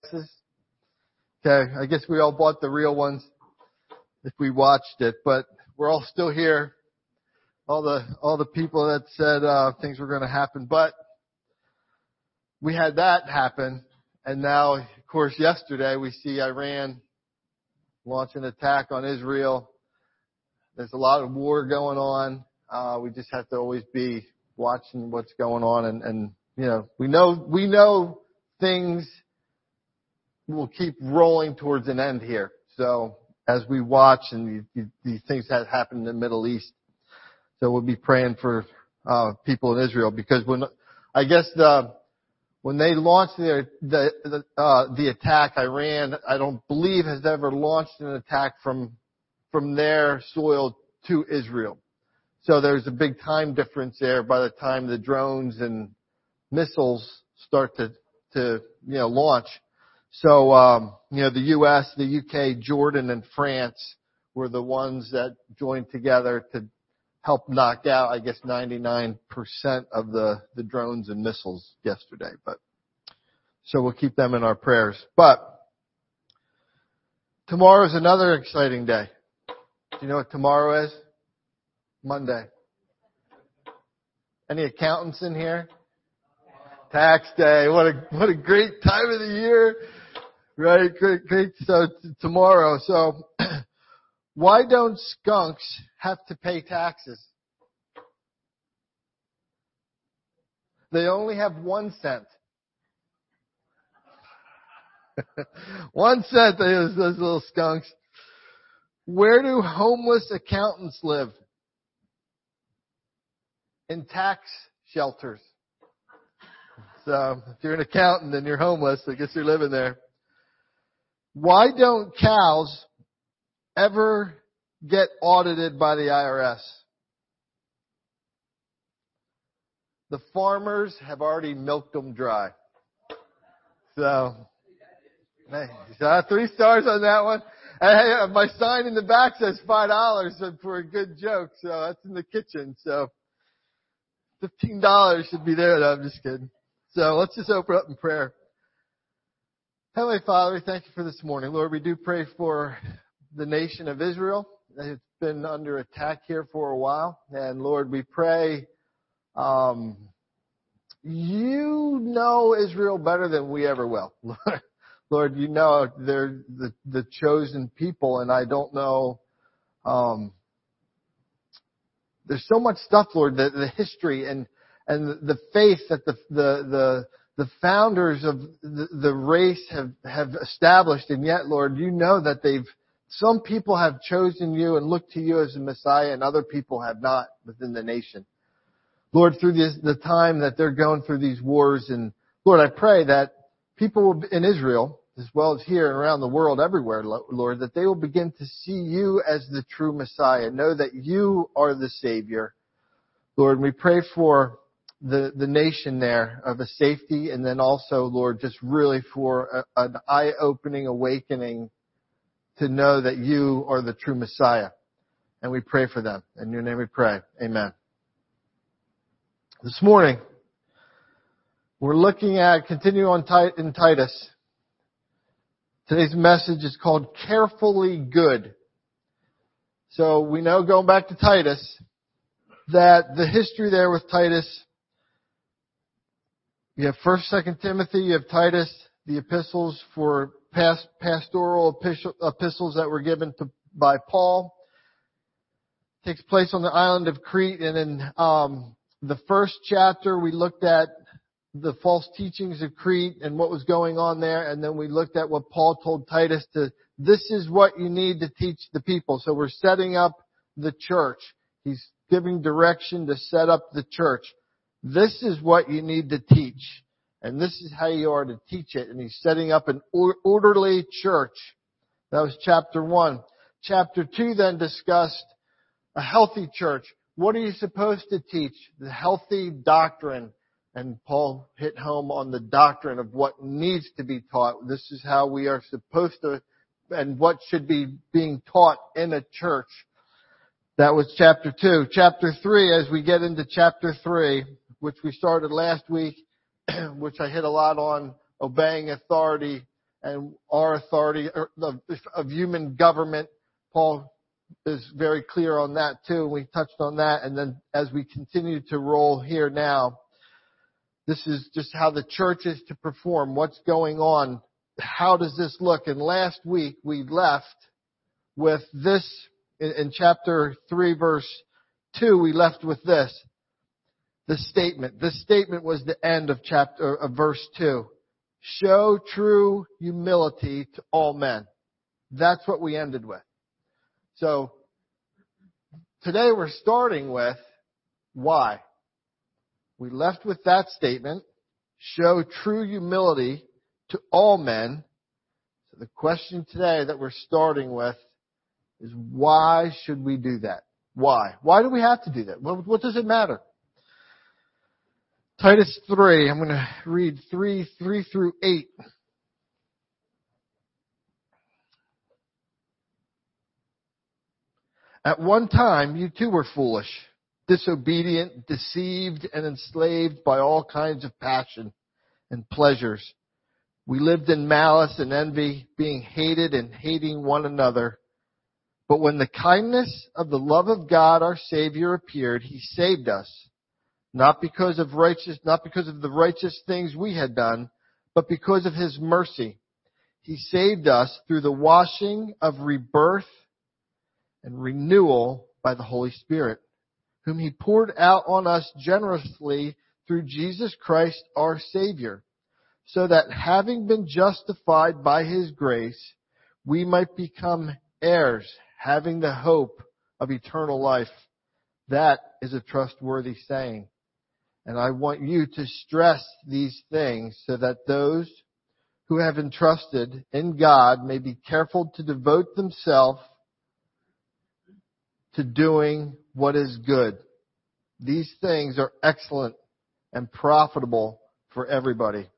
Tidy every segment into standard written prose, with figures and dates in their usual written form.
Okay, I guess we all bought the real ones if we watched it, but we're all still here. All the people that said things were going to happen, but we had that happen, and now, of course, yesterday we see Iran launch an attack on Israel. There's a lot of war going on. We just have to always be watching what's going on, and you know, we know things will keep rolling towards an end here. So as we watch and these things that happen in the Middle East, so we'll be praying for people in Israel, because when they launched the attack, Iran, I don't believe, has ever launched an attack from their soil to Israel. So there's a big time difference there by the time the drones and missiles start to launch. So the U.S., the U.K., Jordan, and France were the ones that joined together to help knock out, I guess, 99% of the drones and missiles yesterday. So we'll keep them in our prayers. But tomorrow is another exciting day. Do you know what tomorrow is? Monday. Any accountants in here? Tax day. What a great time of the year. Right? Great. So tomorrow. So why don't skunks have to pay taxes? They only have 1 cent. 1 cent, those little skunks. Where do homeless accountants live? In tax shelters. So if you're an accountant and you're homeless, I guess you're living there. Why don't cows ever get audited by the IRS? The farmers have already milked them dry. So, hey, 3 stars on that one. Hey, my sign in the back says $5 for a good joke, so that's in the kitchen. So $15 should be there. No, I'm just kidding. So let's just open up in prayer. Heavenly Father, we thank you for this morning. Lord, we do pray for the nation of Israel. It's been under attack here for a while. And Lord, we pray, you know Israel better than we ever will. Lord, you know they're the chosen people, and I don't know, there's so much stuff, Lord, the history and the faith that the founders of the race have established, and yet, Lord, you know that some people have chosen you and looked to you as the Messiah, and other people have not within the nation. Lord, through the time that they're going through these wars, and Lord, I pray that people in Israel, as well as here and around the world, everywhere, Lord, that they will begin to see you as the true Messiah, know that you are the Savior. Lord, we pray for the nation there of a safety, and then also, Lord, just really for an eye-opening awakening to know that you are the true Messiah. And we pray for them. In your name we pray. Amen. This morning, we're looking at, continue on in Titus. Today's message is called Carefully Good. So we know, going back to Titus, that the history there with Titus, you have 1st, 2nd Timothy, you have Titus, the epistles for pastoral epistles that were given by Paul. It takes place on the island of Crete, and in the first chapter we looked at the false teachings of Crete and what was going on there, and then we looked at what Paul told Titus this is what you need to teach the people. So we're setting up the church. He's giving direction to set up the church. This is what you need to teach, and this is how you are to teach it. And he's setting up an orderly church. That was chapter 1. Chapter 2 then discussed a healthy church. What are you supposed to teach? The healthy doctrine. And Paul hit home on the doctrine of what needs to be taught. This is how we are supposed to, and what should be being taught in a church. That was chapter 2. Chapter 3, as we get into chapter 3, which we started last week, which I hit a lot on, obeying authority and our authority of human government. Paul is very clear on that too. We touched on that. And then as we continue to roll here now, this is just how the church is to perform. What's going on? How does this look? And last week we left with this in chapter 3, verse 2. We left with this. This statement. This statement was the end of verse 2. Show true humility to all men. That's what we ended with. So today we're starting with why. We left with that statement. Show true humility to all men. So the question today that we're starting with is why should we do that? Why? Why do we have to do that? What does it matter? Titus 3, I'm going to read 3 through 8. At one time, you too were foolish, disobedient, deceived, and enslaved by all kinds of passion and pleasures. We lived in malice and envy, being hated and hating one another. But when the kindness of the love of God, our Savior, appeared, He saved us. Not because of the righteous things we had done, but because of His mercy. He saved us through the washing of rebirth and renewal by the Holy Spirit, whom He poured out on us generously through Jesus Christ our Savior, so that having been justified by His grace, we might become heirs, having the hope of eternal life. That is a trustworthy saying. And I want you to stress these things so that those who have entrusted in God may be careful to devote themselves to doing what is good. These things are excellent and profitable for everybody.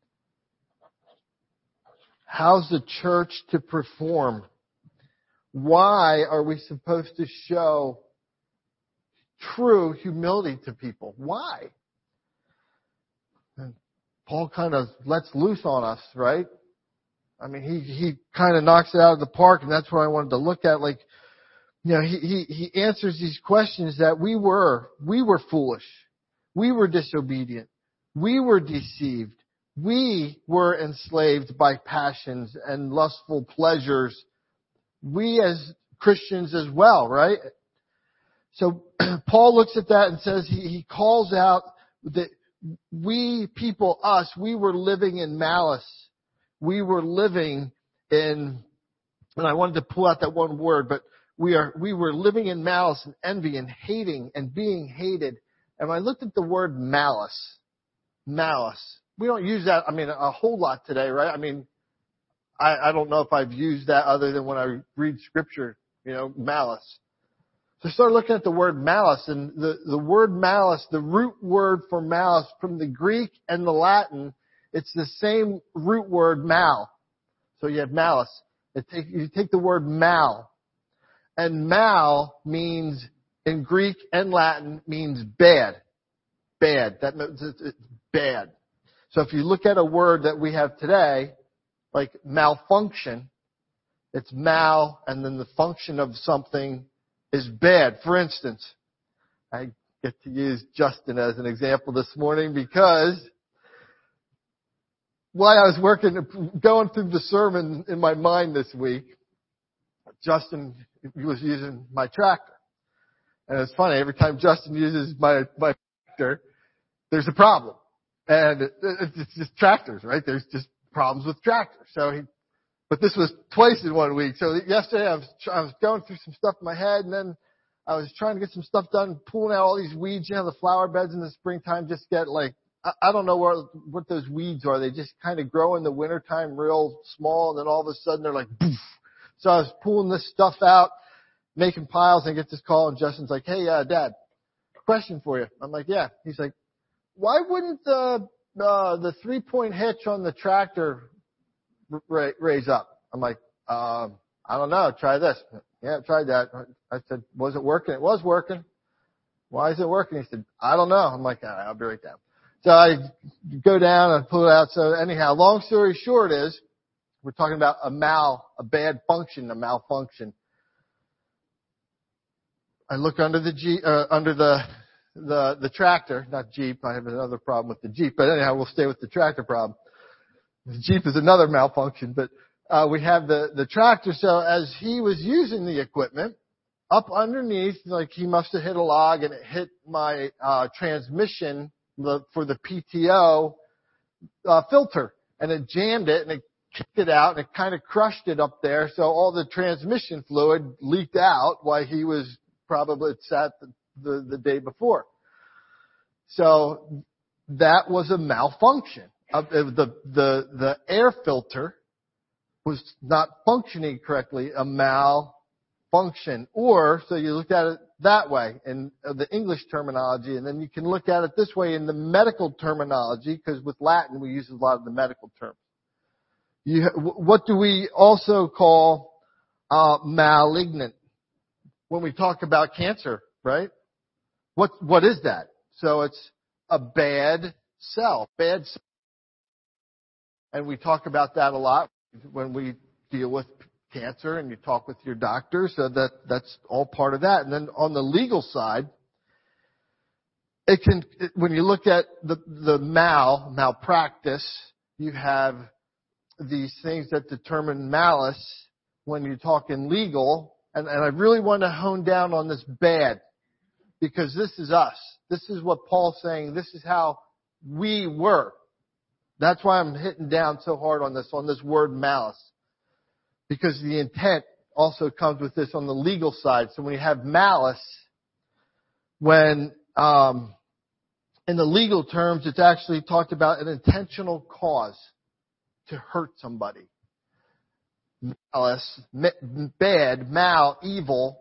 How's the church to perform? Why are we supposed to show true humility to people? Why? And Paul kind of lets loose on us, right? I mean, he kind of knocks it out of the park, and that's what I wanted to look at. Like, you know, he answers these questions that we were foolish. We were disobedient. We were deceived. We were enslaved by passions and lustful pleasures. We as Christians as well, right? So Paul looks at that and says he calls out that we people, we were living in malice. We were living in, and I wanted to pull out that one word, but we were living in malice and envy and hating and being hated. And when I looked at the word malice, we don't use that, a whole lot today, right? I mean, I don't know if I've used that other than when I read scripture, malice. So I started looking at the word malice, and the word malice, the root word for malice from the Greek and the Latin, it's the same root word mal. So you have malice. You take the word mal, and mal means, in Greek and Latin, means bad. Bad. That means it's bad. So if you look at a word that we have today, like malfunction, it's mal, and then the function of something is bad. For instance, I get to use Justin as an example this morning because while I was going through the sermon in my mind this week, Justin was using my tractor. And it's funny, every time Justin uses my tractor, there's a problem. And it's just tractors, right? There's just problems with tractors. But this was twice in 1 week. So yesterday I was going through some stuff in my head, and then I was trying to get some stuff done, pulling out all these weeds. The flower beds in the springtime just get I don't know what those weeds are. They just kind of grow in the wintertime real small, and then all of a sudden they're like, poof. So I was pulling this stuff out, making piles, and I get this call, and Justin's like, hey, Dad, question for you. I'm like, yeah. He's like, why wouldn't the 3-point hitch on the tractor raise up? I'm like, I don't know. Try this. Yeah, I tried that. I said, was it working? It was working. Why is it working? He said, I don't know. I'm like, all right, I'll be right down. So I go down and pull it out. So anyhow, long story short is We're talking about a bad function, a malfunction. I look under the tractor, not Jeep. I have another problem with the Jeep, but anyhow, we'll stay with the tractor problem. The Jeep is another malfunction, but we have the tractor. So as he was using the equipment, up underneath, like he must have hit a log and it hit my transmission for the PTO filter, and it jammed it and it kicked it out and it kind of crushed it up there. So all the transmission fluid leaked out while he was probably sat the day before. So that was a malfunction. The air filter was not functioning correctly, a malfunction. Or, so you looked at it that way in the English terminology, and then you can look at it this way in the medical terminology, because with Latin we use a lot of the medical terms. What do we also call malignant when we talk about cancer, right? What is that? So it's a bad cell. And we talk about that a lot when we deal with cancer and you talk with your doctor. So that's all part of that. And then on the legal side, when you look at the malpractice, you have these things that determine malice when you talk in legal. And I really want to hone down on this bad, because this is us. This is what Paul's saying. This is how we were. That's why I'm hitting down so hard on this word malice. Because the intent also comes with this on the legal side. So when you have malice, when in the legal terms, it's actually talked about an intentional cause to hurt somebody. Malice, bad, mal, evil,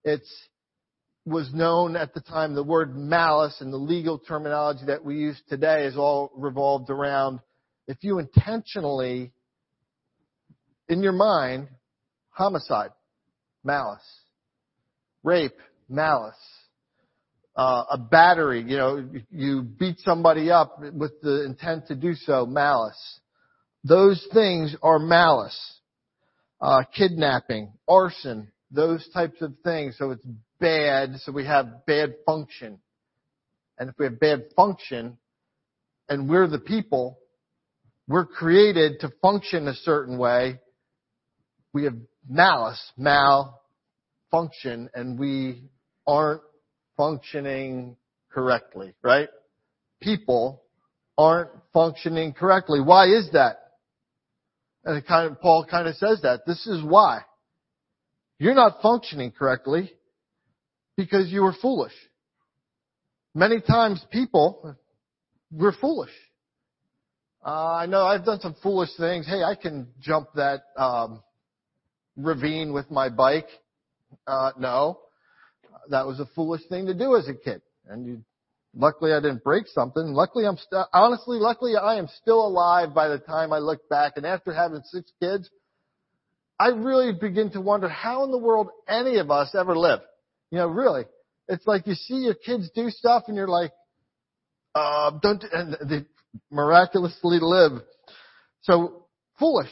was known at the time, the word malice and the legal terminology that we use today is all revolved around if you intentionally, in your mind, homicide, malice, rape, malice, a battery, you beat somebody up with the intent to do so, malice. Those things are malice. Kidnapping, arson, those types of things. So it's bad, so we have bad function. And if we have bad function, and we're the people, we're created to function a certain way, we have malice, malfunction, and we aren't functioning correctly, right? People aren't functioning correctly. Why is that? And Paul kind of says that. This is why. You're not functioning correctly because you were foolish. Many times we're foolish. I know I've done some foolish things. Hey, I can jump that ravine with my bike. No. That was a foolish thing to do as a kid. And luckily I didn't break something. Luckily I am still alive by the time I look back. And after having 6 kids, I really begin to wonder how in the world any of us ever live. Really. It's like you see your kids do stuff and you're like, and they miraculously live. So, foolish.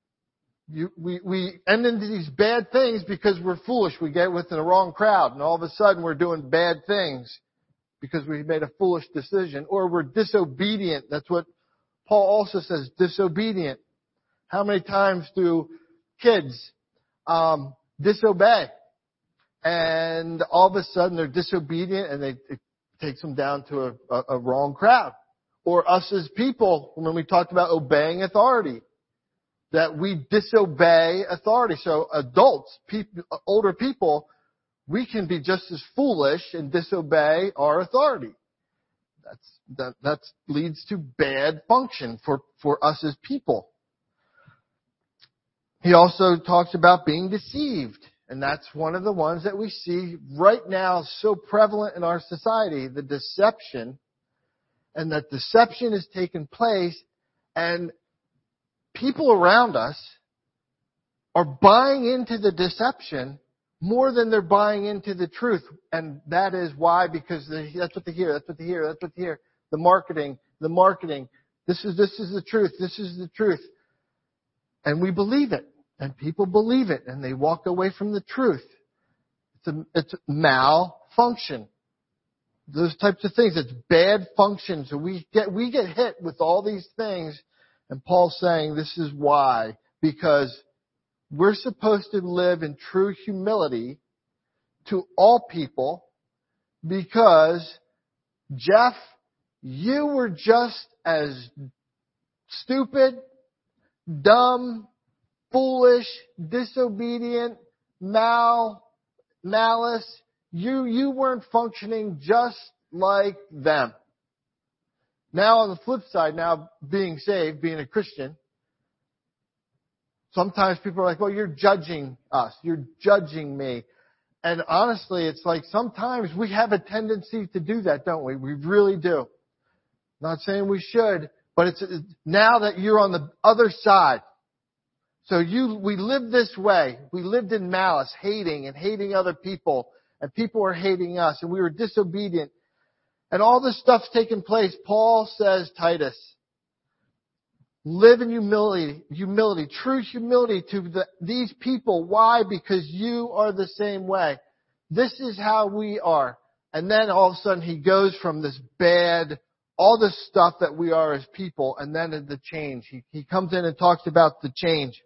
We end into these bad things because we're foolish. We get within the wrong crowd and all of a sudden we're doing bad things because we made a foolish decision, or we're disobedient. That's what Paul also says, disobedient. How many times do kids disobey? And all of a sudden they're disobedient and it takes them down to a wrong crowd. Or us as people, when we talked about obeying authority, that we disobey authority. So adults, older people, we can be just as foolish and disobey our authority. That leads to bad function for us as people. He also talks about being deceived. And that's one of the ones that we see right now so prevalent in our society, the deception. And that deception has taken place and people around us are buying into the deception more than they're buying into the truth. And that is why, because that's what they hear, that's what they hear, that's what they hear. The marketing. This is the truth, this is the truth. And we believe it. And people believe it. And they walk away from the truth. It's malfunction. Those types of things. It's bad function. So we get hit with all these things. And Paul's saying this is why. Because we're supposed to live in true humility to all people. Because, Jeff, you were just as stupid, dumb, foolish, disobedient, malice. You weren't functioning just like them. Now on the flip side, now being saved, being a Christian, sometimes people are like, well, you're judging us. You're judging me. And honestly, it's like sometimes we have a tendency to do that, don't we? We really do. Not saying we should, but it's now that you're on the other side. So we lived this way. We lived in malice, hating other people, and people were hating us, and we were disobedient. And all this stuff's taking place. Paul says, Titus, live in humility, true humility to these people. Why? Because you are the same way. This is how we are. And then all of a sudden he goes from this bad, all this stuff that we are as people, and then the change. He comes in and talks about the change.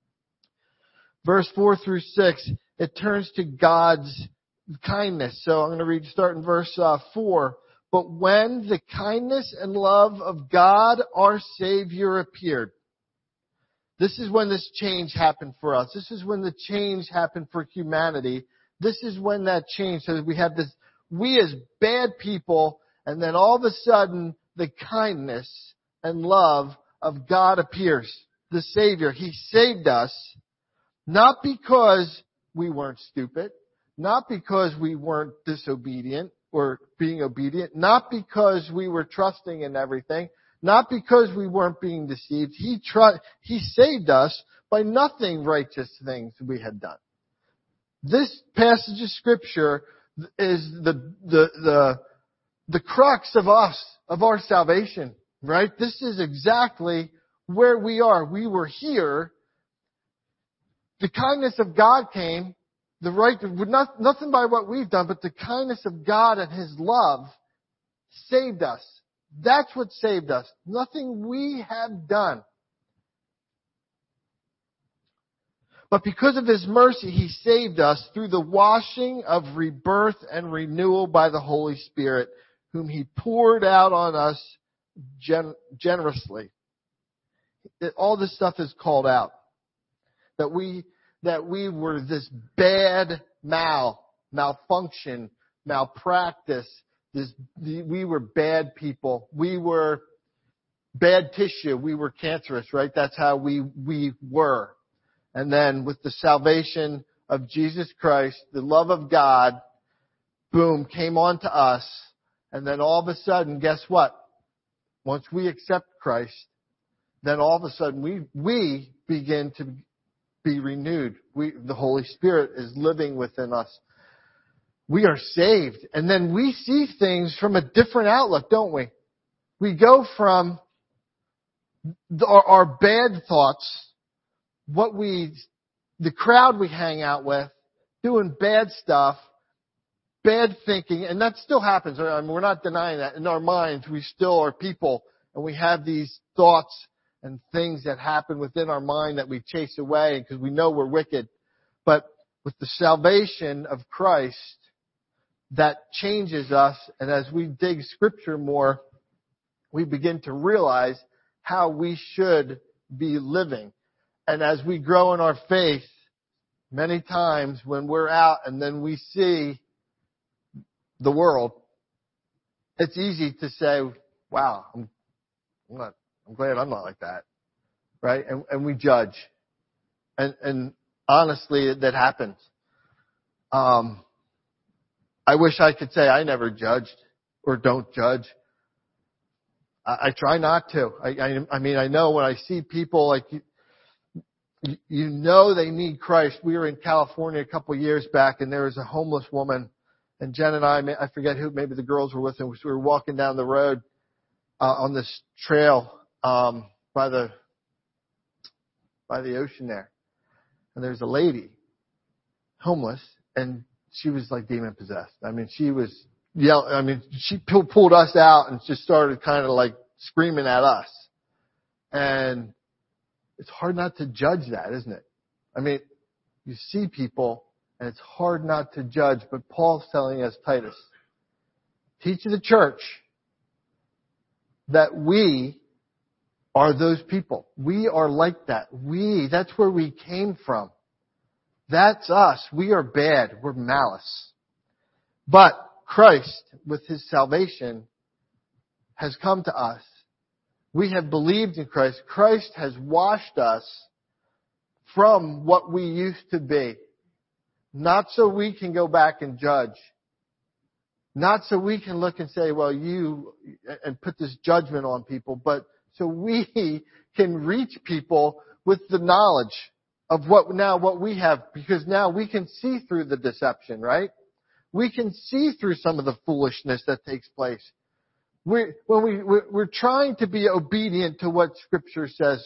Verse 4 through 6, it turns to God's kindness. So I'm going to read, start in verse 4. But when the kindness and love of God, our Savior, appeared. This is when this change happened for us. This is when the change happened for humanity. This is when that change. So we have this, we as bad people, and then all of a sudden, the kindness and love of God appears. The Savior. He saved us, not because we weren't stupid, not because we weren't disobedient, or being obedient, not because we were trusting in everything, not because we weren't being deceived. He saved us by nothing righteous things we had done. This passage of Scripture is the crux of us, of our salvation, right? This is exactly where we are. We were here. The kindness of God came. Nothing by what we've done, but the kindness of God and His love saved us. That's what saved us. Nothing we have done. But because of His mercy, He saved us through the washing of rebirth and renewal by the Holy Spirit, whom He poured out on us generously. All this stuff is called out. That we were this bad malfunction, malpractice. We were bad people. We were bad tissue. We were cancerous, right? That's how we were. And then with the salvation of Jesus Christ, the love of God, boom, came on to us. And then all of a sudden, guess what? Once we accept Christ, then all of a sudden we begin to be renewed. The Holy Spirit is living within us. We are saved. And then we see things from a different outlook, don't we? We go from our bad thoughts, the crowd we hang out with, doing bad stuff, bad thinking, and that still happens. I mean, we're not denying that. In our minds, we still are people, and we have these thoughts and things that happen within our mind that we chase away because we know we're wicked. But with the salvation of Christ, that changes us. And as we dig Scripture more, we begin to realize how we should be living. And as we grow in our faith, many times when we're out and then we see the world, it's easy to say, wow, I'm glad I'm not like that. Right? And we judge. And honestly, that happens. I wish I could say I never judged or don't judge. I try not to. I mean, I know when I see people like, you know they need Christ. We were in California a couple of years back and there was a homeless woman, and Jen and I forget who, maybe the girls were with her. We were walking down the road, on this trail, by by the ocean there. And there's a lady, homeless, and she was like demon possessed. I mean, she was she pulled us out and just started kind of like screaming at us. And it's hard not to judge that, isn't it? I mean, you see people and it's hard not to judge, but Paul's telling us, Titus, teach the church that we are those people. We are like that. That's where we came from. That's us. We are bad. We're malice. But Christ, with His salvation, has come to us. We have believed in Christ. Christ has washed us from what we used to be. Not so we can go back and judge. Not so we can look and say, well, and put this judgment on people, but so we can reach people with the knowledge of what we have, because now we can see through the deception, right? We can see through some of the foolishness that takes place. We're trying to be obedient to what Scripture says.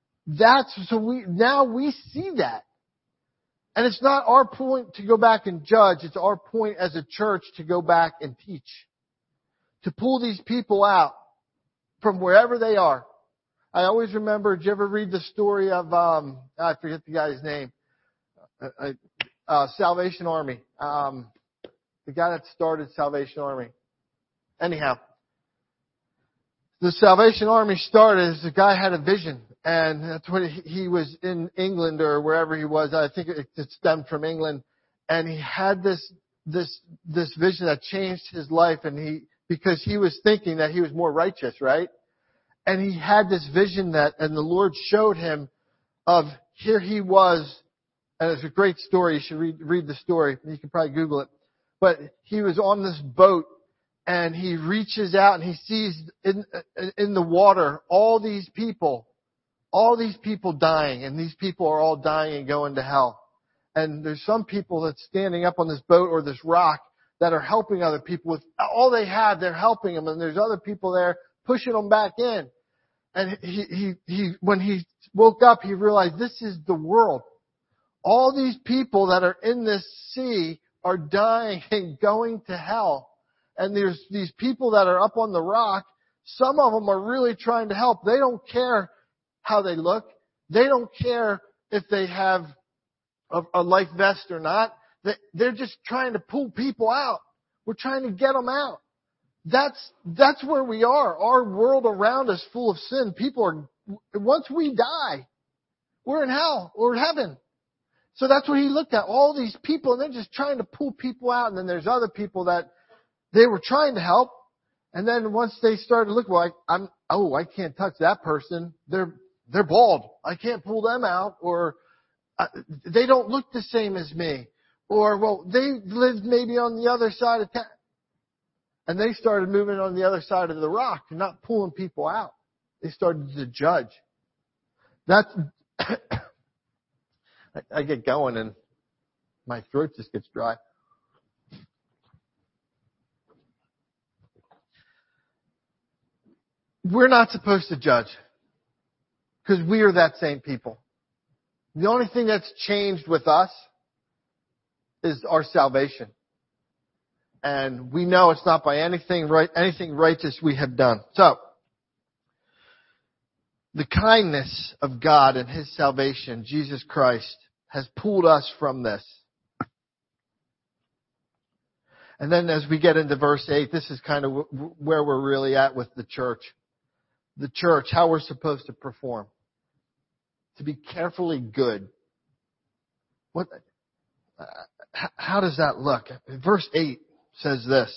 Now we see that. And it's not our point to go back and judge. It's our point as a church to go back and teach. To pull these people out from wherever they are. I always remember, did you ever read the story of, I forget the guy's name, Salvation Army. The guy that started Salvation Army. Anyhow, the Salvation Army started as the guy had a vision. And that's when he was in England or wherever he was. I think it stemmed from England. And he had this vision that changed his life. And because he was thinking that he was more righteous, right? And he had this vision and the Lord showed him of here he was. And it's a great story. You should read the story. You can probably Google it. But he was on this boat and he reaches out and he sees in the water all these people dying, and these people are all dying and going to hell. And there's some people that's standing up on this boat or this rock that are helping other people with all they have. They're helping them, and there's other people there pushing them back in. And when he woke up, he realized this is the world. All these people that are in this sea are dying and going to hell. And there's these people that are up on the rock. Some of them are really trying to help. They don't care how they look. They don't care if they have a life vest or not. They're just trying to pull people out. We're trying to get them out. That's where we are. Our world around us full of sin. Once we die, we're in hell or heaven. So that's what he looked at. All these people, and they're just trying to pull people out. And then there's other people that they were trying to help. And then once they started to look like, I can't touch that person. They're bald. I can't pull them out. Or they don't look the same as me. Or, well, they lived maybe on the other side of town. And they started moving on the other side of the rock and not pulling people out. They started to judge. That's, I get going and my throat just gets dry. We're not supposed to judge because we are that same people. The only thing that's changed with us is our salvation. And we know it's not by anything righteous we have done. So, the kindness of God and His salvation, Jesus Christ, has pulled us from this. And then as we get into verse 8, this is kind of where we're really at with the church. The church, how we're supposed to perform. To be carefully good. How does that look? Verse 8 says this.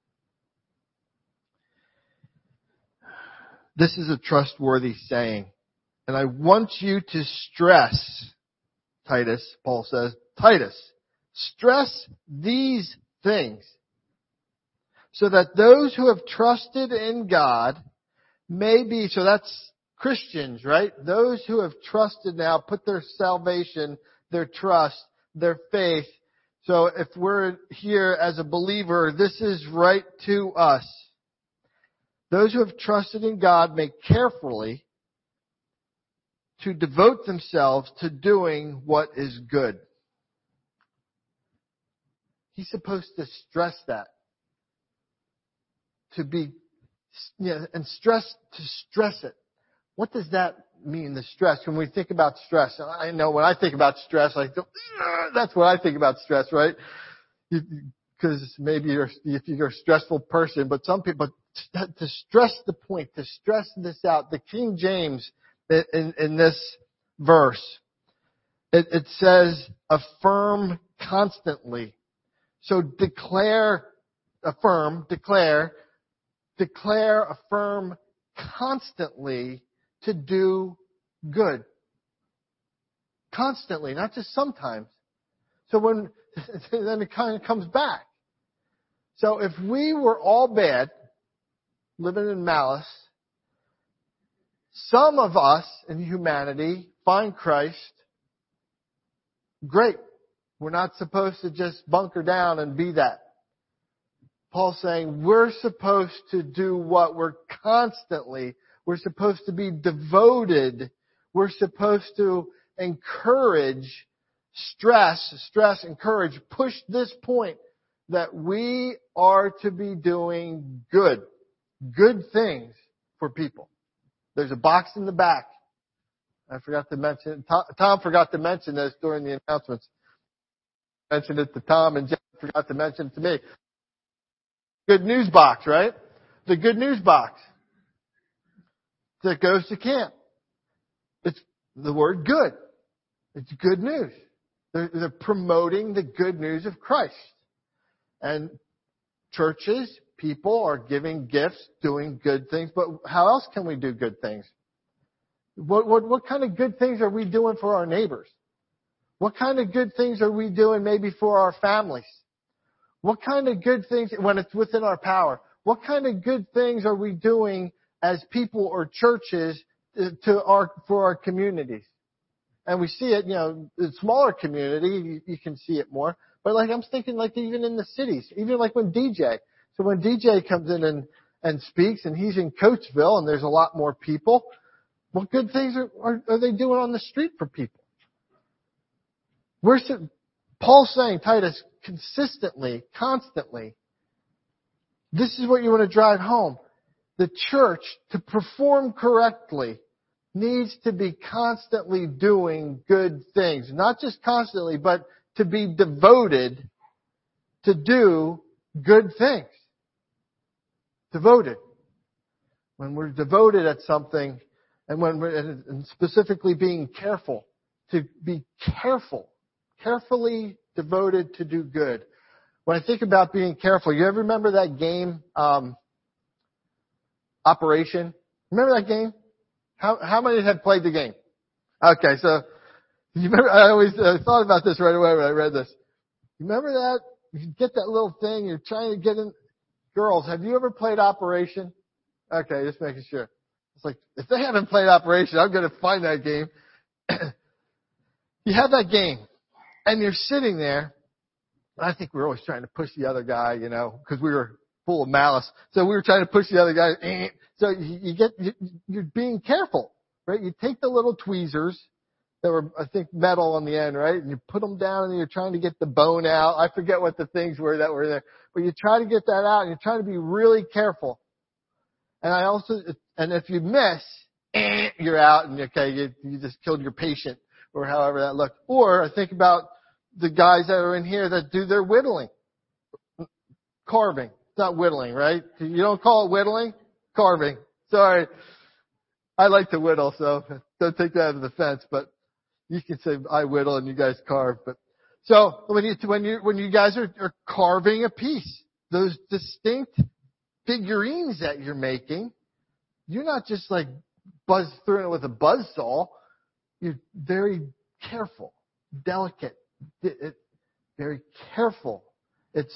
This is a trustworthy saying. And I want you to stress, Titus, Paul says, Titus, stress these things so that those who have trusted in God may be, so that's Christians, right? Those who have trusted now, put their salvation, their trust, their faith. So if we're here as a believer, this is right to us. Those who have trusted in God may carefully to devote themselves to doing what is good. He's supposed to stress that. To be, and stress it. What does that mean, the stress? When we think about stress, I know when I think about stress, that's what I think about stress, right? Because maybe if you're a stressful person, but some people, to stress the point, to stress this out, the King James in this verse, it says, affirm constantly. So affirm, constantly to do good. Constantly, not just sometimes. So then it kind of comes back. So if we were all bad, living in malice, some of us in humanity find Christ, great. We're not supposed to just bunker down and be that. Paul's saying we're supposed to do what? We're supposed to be devoted. We're supposed to encourage, encourage, push this point that we are to be doing good things for people. There's a box in the back. I forgot to mention, Tom forgot to mention this during the announcements. I mentioned it to Tom and Jeff forgot to mention it to me. Good news box, right? The good news box that goes to camp. It's the word good. It's good news. They're promoting the good news of Christ. And churches, people are giving gifts, doing good things, but how else can we do good things? What kind of good things are we doing for our neighbors? What kind of good things are we doing maybe for our families? What kind of good things, when it's within our power, what kind of good things are we doing as people or churches for our communities? And we see it, the smaller community, you can see it more. But I'm thinking even in the cities, even when DJ. So when DJ comes in and speaks and he's in Coatesville and there's a lot more people, what good things are they doing on the street for people? Paul's saying, Titus, consistently, constantly, this is what you want to drive home. The church, to perform correctly, needs to be constantly doing good things. Not just constantly, but to be devoted to do good things. Devoted. When we're devoted at something, and specifically being careful, to be carefully devoted to do good. When I think about being careful, you ever remember that game, Operation? Remember that game? How many have played the game? Okay, so you remember? I always thought about this right away when I read this. You remember that? You get that little thing. You're trying to get in. Girls, have you ever played Operation? Okay, just making sure. It's like if they haven't played Operation, I'm going to find that game. You have that game, and you're sitting there. I think we were always trying to push the other guy, because we were full of malice. So we were trying to push the other guy. So you're being careful, right? You take the little tweezers that were, I think, metal on the end, right? And you put them down and you're trying to get the bone out. I forget what the things were that were there, but you try to get that out and you're trying to be really careful. And if you miss, you're out and okay, you just killed your patient or however that looked. Or I think about the guys that are in here that do their whittling. Carving. It's not whittling, right? You don't call it whittling? Carving. Sorry. I like to whittle, so don't take that as a offense, but you can say I whittle and you guys carve. But so when you guys are carving a piece, those distinct figurines that you're making, you're not just buzz through it with a buzzsaw. You're very careful, delicate, very careful. It's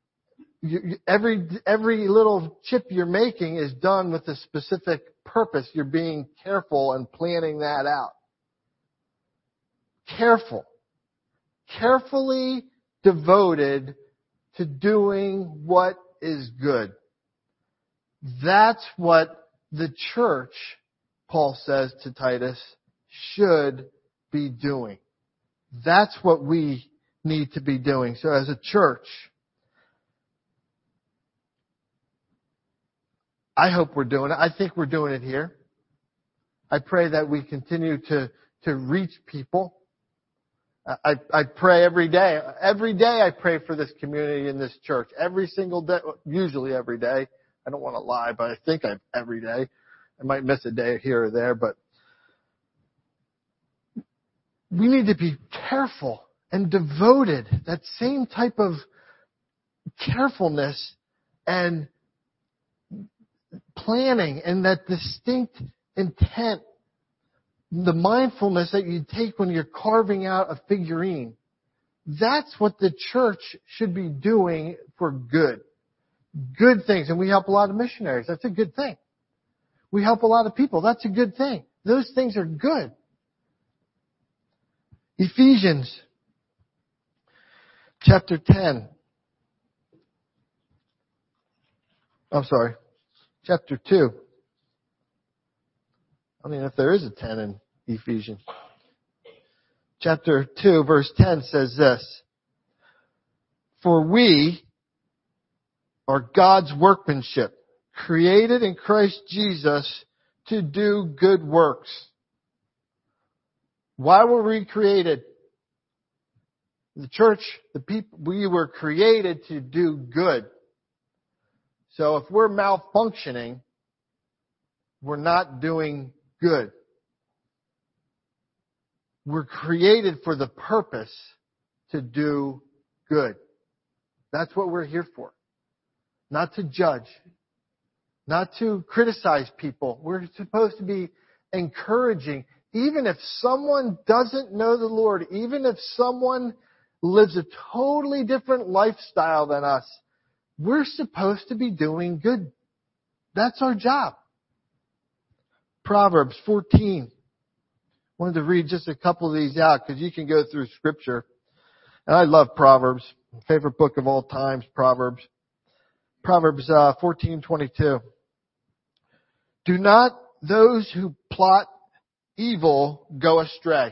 every little chip you're making is done with a specific purpose. You're being careful and planning that out. Carefully devoted to doing what is good. That's what the church, Paul says to Titus, should be doing. That's what we need to be doing. So as a church, I hope we're doing it. I think we're doing it here. I pray that we continue to reach people. I pray every day. Every day I pray for this community in this church. Every single day, usually every day. I don't want to lie, but I think every day. I might miss a day here or there, but we need to be careful and devoted. That same type of carefulness and planning and that distinct intent, the mindfulness that you take when you're carving out a figurine. That's what the church should be doing for good. Good things. And we help a lot of missionaries. That's a good thing. We help a lot of people. That's a good thing. Those things are good. Ephesians chapter 10. Chapter 2. I don't even know if there is a 10 in Ephesians. Chapter 2, verse 10 says this. For we are God's workmanship, created in Christ Jesus to do good works. Why were we created? The church, the people, we were created to do good. So if we're malfunctioning, we're not doing good. We're created for the purpose to do good. That's what we're here for. Not to judge. Not to criticize people. We're supposed to be encouraging. Even if someone doesn't know the Lord, even if someone lives a totally different lifestyle than us, we're supposed to be doing good. That's our job. Proverbs 14. Wanted to read just a couple of these out because you can go through Scripture. And I love Proverbs. My favorite book of all times, Proverbs. Proverbs 14:22. Do not those who plot evil go astray,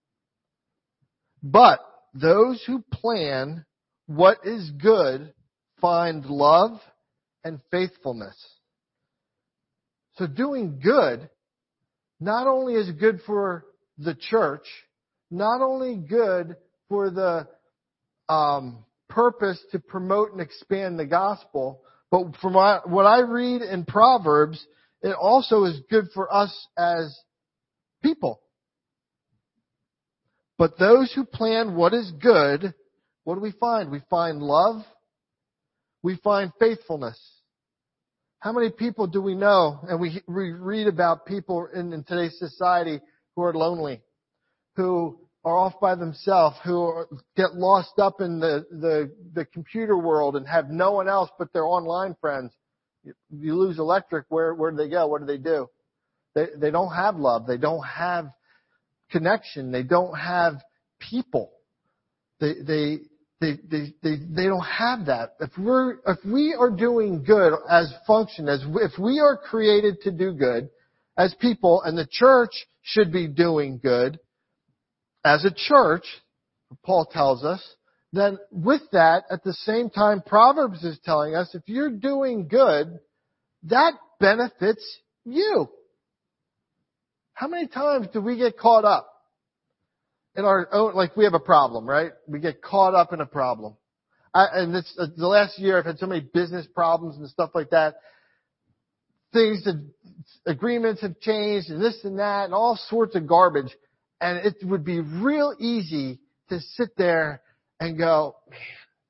but those who plan what is good find love and faithfulness. So doing good not only is good for the church, not only good for the purpose to promote and expand the gospel, but from what I read in Proverbs, it also is good for us as people. But those who plan what is good, what do we find? We find love. We find faithfulness. How many people do we know, and we read about people in today's society who are lonely, who are off by themselves, who get lost up in the computer world and have no one else but their online friends? You lose electric, where do they go? What do? They don't have love. They don't have connection. They don't have people. They don't have that. If we are doing good if we are created to do good as people, and the church should be doing good as a church, Paul tells us, then with that, at the same time, Proverbs is telling us, if you're doing good, that benefits you. How many times do we get caught up in our own, like we have a problem, right? We get caught up in a problem. The last year I've had so many business problems and stuff like that. Agreements have changed and this and that and all sorts of garbage. And it would be real easy to sit there and go, man,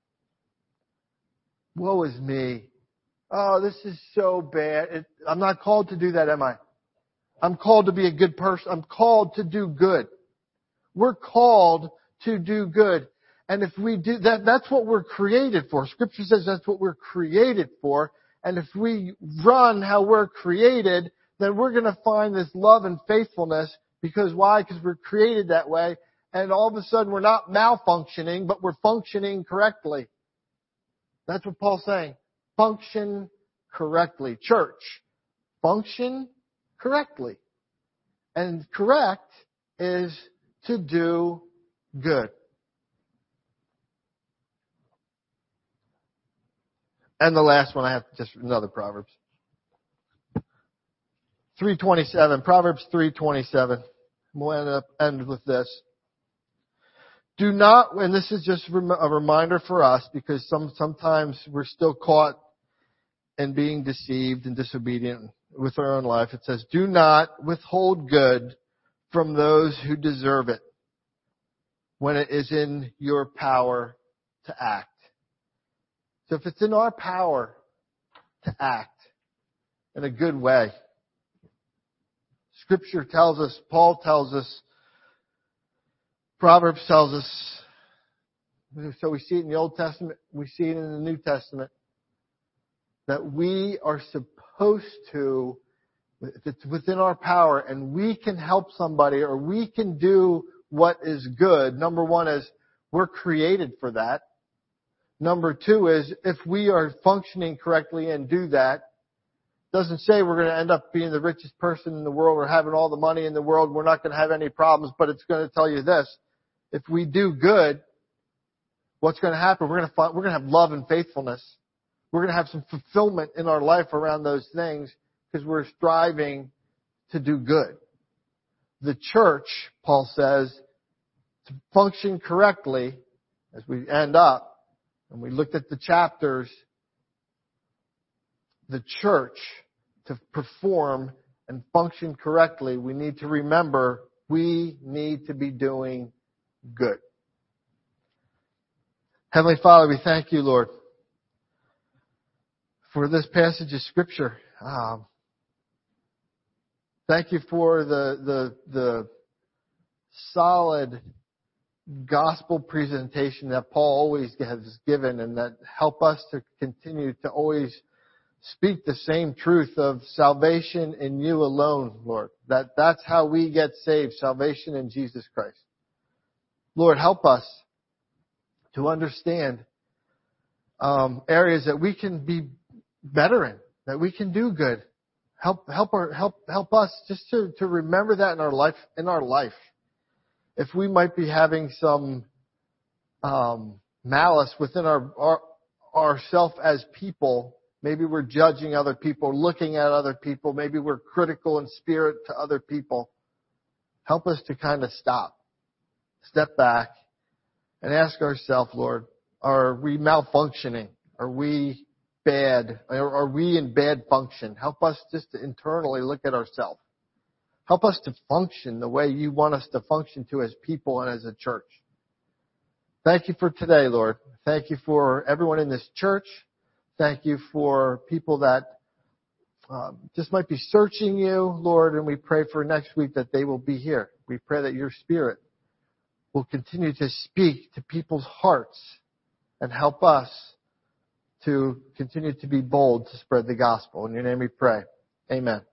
woe is me. Oh, this is so bad. I'm not called to do that, am I? I'm called to be a good person. I'm called to do good. We're called to do good. And if we do that, that's what we're created for. Scripture says that's what we're created for. And if we run how we're created, then we're going to find this love and faithfulness. Because why? Because we're created that way. And all of a sudden we're not malfunctioning, but we're functioning correctly. That's what Paul's saying. Function correctly. Church, function correctly. And correct is to do good. And the last one, I have just another Proverbs. 3:27, Proverbs 3:27. We'll end with this. Do not, and this is just a reminder for us because sometimes we're still caught in being deceived and disobedient with our own life. It says, do not withhold good from those who deserve it when it is in your power to act. So if it's in our power to act in a good way, Scripture tells us, Paul tells us, Proverbs tells us, so we see it in the Old Testament, we see it in the New Testament, that we are supposed to, if it's within our power and we can help somebody or we can do what is good, number one is we're created for that. Number two is if we are functioning correctly and do that, doesn't say we're going to end up being the richest person in the world or having all the money in the world. We're not going to have any problems, but it's going to tell you this. If we do good, what's going to happen? We're going to have love and faithfulness. We're going to have some fulfillment in our life around those things because we're striving to do good. The church, Paul says, to function correctly, as we end up, and we looked at the chapters, the church, to perform and function correctly, we need to remember we need to be doing good. Heavenly Father, we thank you, Lord, for this passage of Scripture. Thank you for the solid gospel presentation that Paul always has given and that help us to continue to always speak the same truth of salvation in you alone, Lord. That's how we get saved, salvation in Jesus Christ. Lord, help us to understand areas that we can be better in, that we can do good. Help us just to remember that in our life. If we might be having some malice within ourself as people, maybe we're judging other people, looking at other people, maybe we're critical in spirit to other people. Help us to kind of step back, and ask ourselves, Lord, are we malfunctioning? Are we bad? Are we in bad function? Help us just to internally look at ourselves. Help us to function the way you want us to function to as people and as a church. Thank you for today, Lord. Thank you for everyone in this church. Thank you for people that just might be searching you, Lord, and we pray for next week that they will be here. We pray that your Spirit will continue to speak to people's hearts and help us to continue to be bold to spread the gospel. In your name we pray. Amen.